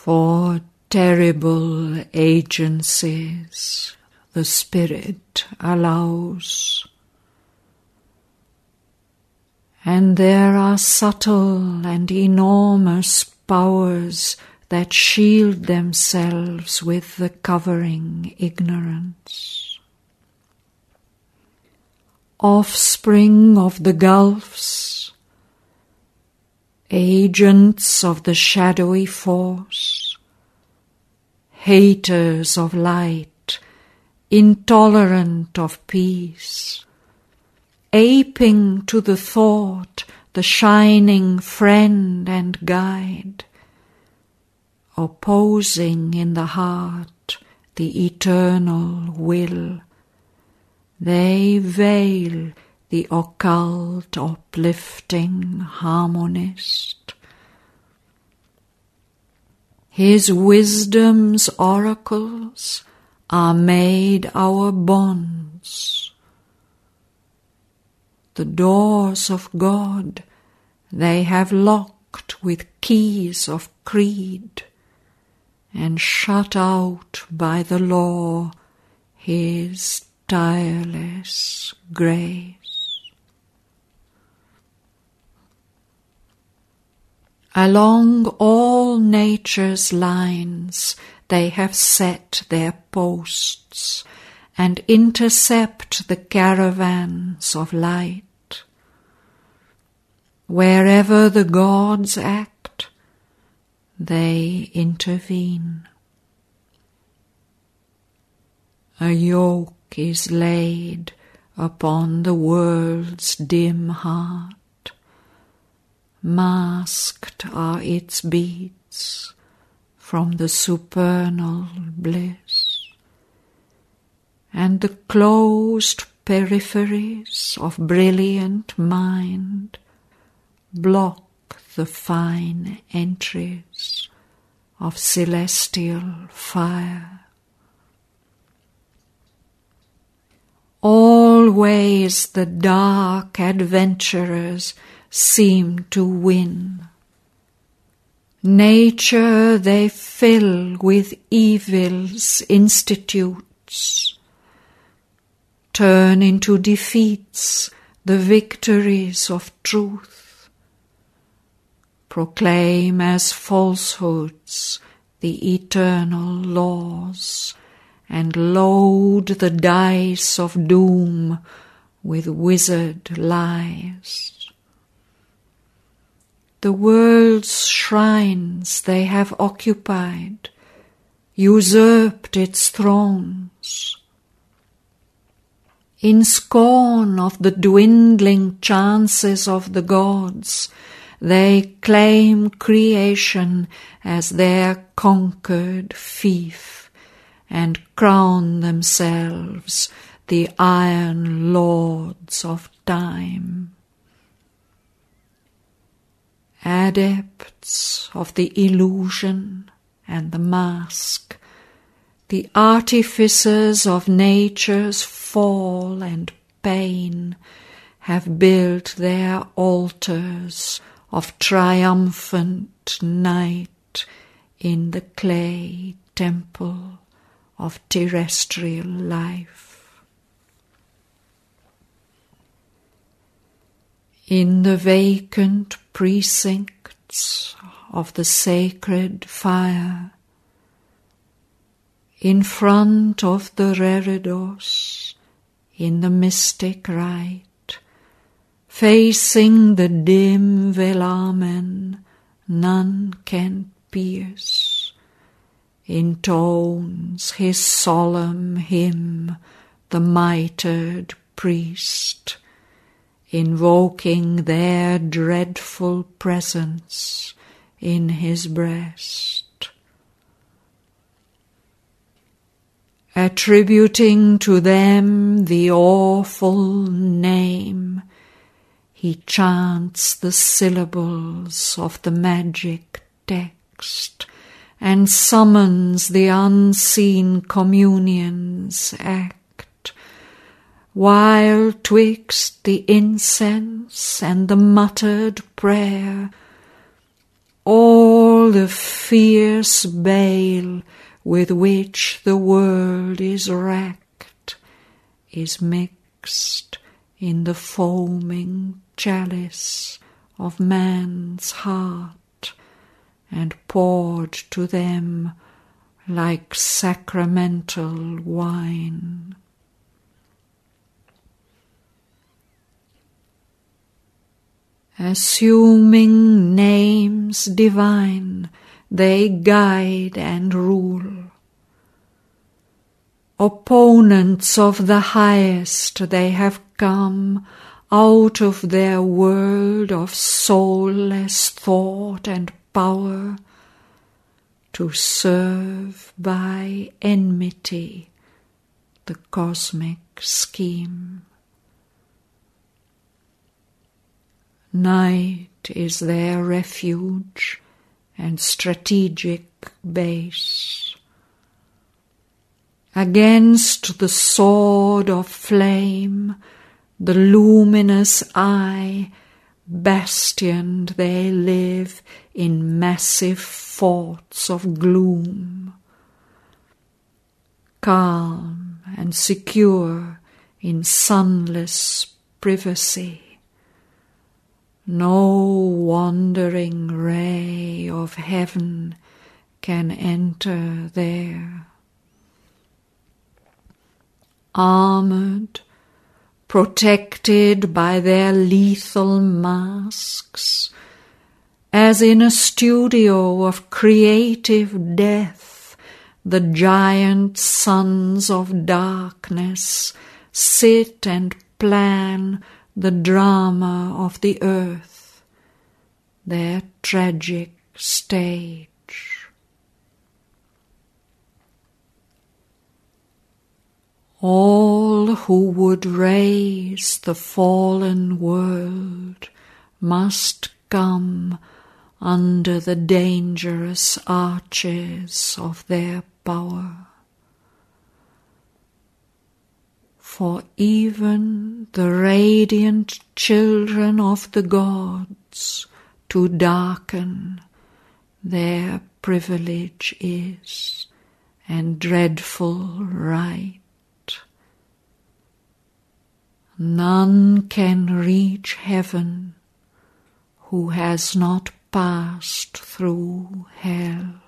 For terrible agencies the Spirit allows, and there are subtle and enormous powers that shield themselves with the covering ignorance. Offspring of the gulfs, agents of the shadowy force, haters of light, intolerant of peace, aping to the thought the shining friend and guide, opposing in the heart the eternal will, they veil the occult uplifting harmonist. His wisdom's oracles are made our bonds. The doors of God they have locked with keys of creed, and shut out by the law his tireless grace. Along all nature's lines they have set their posts and intercept the caravans of light. Wherever the gods act, they intervene. A yoke is laid upon the world's dim heart. Masked are its beats from the supernal bliss, and the closed peripheries of brilliant mind block the fine entries of celestial fire. Always the dark adventurers seem to win. Nature they fill with evil's institutes, turn into defeats the victories of truth, proclaim as falsehoods the eternal laws, and load the dice of doom with wizard lies. The world's shrines they have occupied, usurped its thrones. In scorn of the dwindling chances of the gods, they claim creation as their conquered fief, and crown themselves the iron lords of time. Adepts of the illusion and the mask, the artificers of nature's fall and pain, have built their altars of triumphant night in the clay temple of terrestrial life. In the vacant precincts of the sacred fire, in front of the reredos, in the mystic rite, facing the dim velamen none can pierce, intones his solemn hymn the mitred priest, invoking their dreadful presence in his breast. Attributing to them the awful name, he chants the syllables of the magic text, and summons the unseen communion's act, while twixt the incense and the muttered prayer all the fierce bale with which the world is racked is mixed in the foaming chalice of man's heart and poured to them like sacramental wine. Assuming names divine, they guide and rule. Opponents of the highest, they have come out of their world of soulless thought and power to serve by enmity the cosmic scheme. Night is their refuge and strategic base. Against the sword of flame, the luminous eye, bastioned they live in massive forts of gloom. Calm and secure in sunless privacy, no wandering ray of heaven can enter there. Armored, protected by their lethal masks, as in a studio of creative death, the giant sons of darkness sit and plan the drama of the earth, their tragic stage. All who would raise the fallen world must come under the dangerous arches of their power. For even the radiant children of the gods to darken their privilege is, and dreadful right. None can reach heaven who has not passed through hell.